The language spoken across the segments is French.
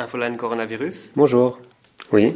Infoline coronavirus. Bonjour. Oui.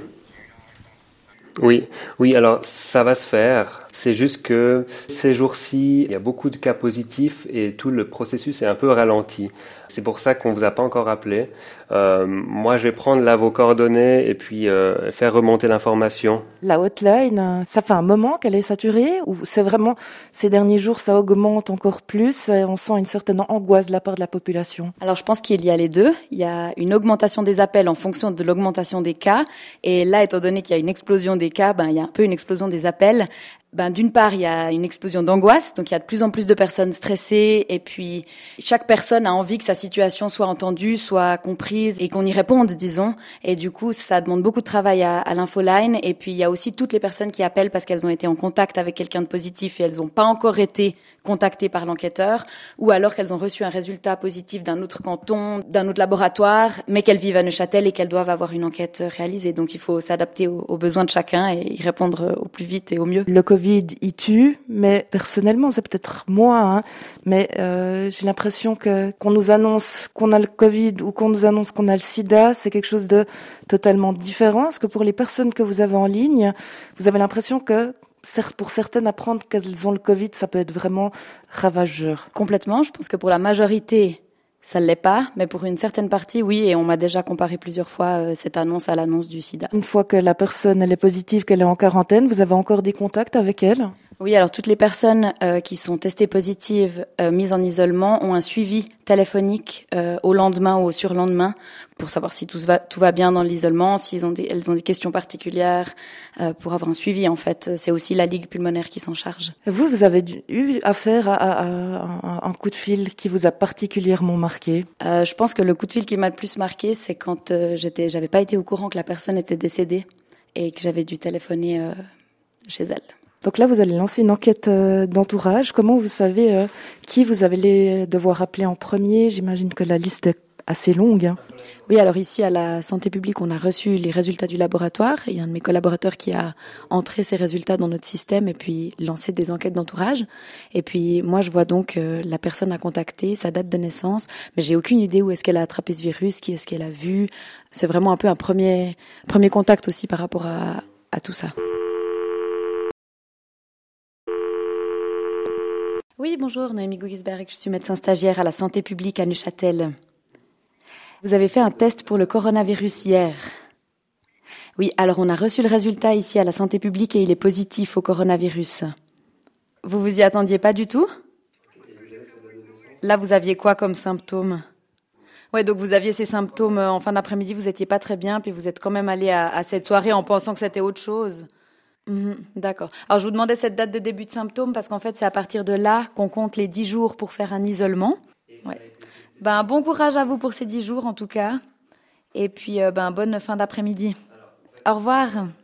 Oui, alors ça va se faire. C'est juste que ces jours-ci, il y a beaucoup de cas positifs et tout le processus est un peu ralenti. C'est pour ça qu'on vous a pas encore appelé. Moi, je vais prendre là vos coordonnées et puis faire remonter l'information. La hotline, ça fait un moment qu'elle est saturée ou c'est vraiment ces derniers jours ça augmente encore plus et on sent une certaine angoisse de la part de la population? Alors je pense qu'il y a les deux. Il y a une augmentation des appels en fonction de l'augmentation des cas. Et là, étant donné qu'il y a une explosion des cas, il y a un peu une explosion des appels. D'une part, il y a une explosion d'angoisse, donc il y a de plus en plus de personnes stressées, et puis chaque personne a envie que sa situation soit entendue, soit comprise, et qu'on y réponde, disons. Et du coup, ça demande beaucoup de travail à l'infoline. Et puis il y a aussi toutes les personnes qui appellent parce qu'elles ont été en contact avec quelqu'un de positif et elles n'ont pas encore été contactées par l'enquêteur, ou alors qu'elles ont reçu un résultat positif d'un autre canton, d'un autre laboratoire, mais qu'elles vivent à Neuchâtel et qu'elles doivent avoir une enquête réalisée. Donc il faut s'adapter aux besoins de chacun et y répondre au plus vite et au mieux. Le Covid, il tue, mais personnellement, c'est peut-être moi, mais j'ai l'impression que qu'on nous annonce qu'on a le Covid ou qu'on nous annonce qu'on a le sida, c'est quelque chose de totalement différent. Est-ce que pour les personnes que vous avez en ligne, vous avez l'impression que pour certaines, apprendre qu'elles ont le Covid, ça peut être vraiment ravageur? Complètement. Je pense que pour la majorité, ça ne l'est pas. Mais pour une certaine partie, oui. Et on m'a déjà comparé plusieurs fois cette annonce à l'annonce du sida. Une fois que la personne elle est positive, qu'elle est en quarantaine, vous avez encore des contacts avec elle? Oui, alors toutes les personnes qui sont testées positives, mises en isolement, ont un suivi téléphonique au lendemain ou au surlendemain pour savoir si tout va bien dans l'isolement, si elles ont des questions particulières, pour avoir un suivi en fait. C'est aussi la Ligue pulmonaire qui s'en charge. Vous avez eu affaire à un coup de fil qui vous a particulièrement marqué? Je pense que le coup de fil qui m'a le plus marqué, c'est quand j'avais pas été au courant que la personne était décédée et que j'avais dû téléphoner chez elle. Donc là, vous allez lancer une enquête d'entourage. Comment vous savez qui vous allez devoir appeler en premier? J'imagine que la liste est assez longue. Oui, alors ici, à la santé publique, on a reçu les résultats du laboratoire. Il y a un de mes collaborateurs qui a entré ces résultats dans notre système et puis lancé des enquêtes d'entourage. Et puis moi, je vois donc la personne à contacter, sa date de naissance, mais j'ai aucune idée où est-ce qu'elle a attrapé ce virus, qui est-ce qu'elle a vu. C'est vraiment un peu un premier contact aussi par rapport à tout ça. Oui, bonjour, Noémie Gugisberg, je suis médecin stagiaire à la santé publique à Neuchâtel. Vous avez fait un test pour le coronavirus hier. Oui, alors on a reçu le résultat ici à la santé publique et il est positif au coronavirus. Vous vous y attendiez pas du tout? Là, vous aviez quoi comme symptômes? Ouais, donc vous aviez ces symptômes en fin d'après-midi, vous étiez pas très bien, puis vous êtes quand même allé à cette soirée en pensant que c'était autre chose. D'accord. Alors, je vous demandais cette date de début de symptômes parce qu'en fait, c'est à partir de là qu'on compte les 10 jours pour faire un isolement. Ouais. Bon courage à vous pour ces 10 jours, en tout cas. Et puis, bonne fin d'après-midi. Au revoir.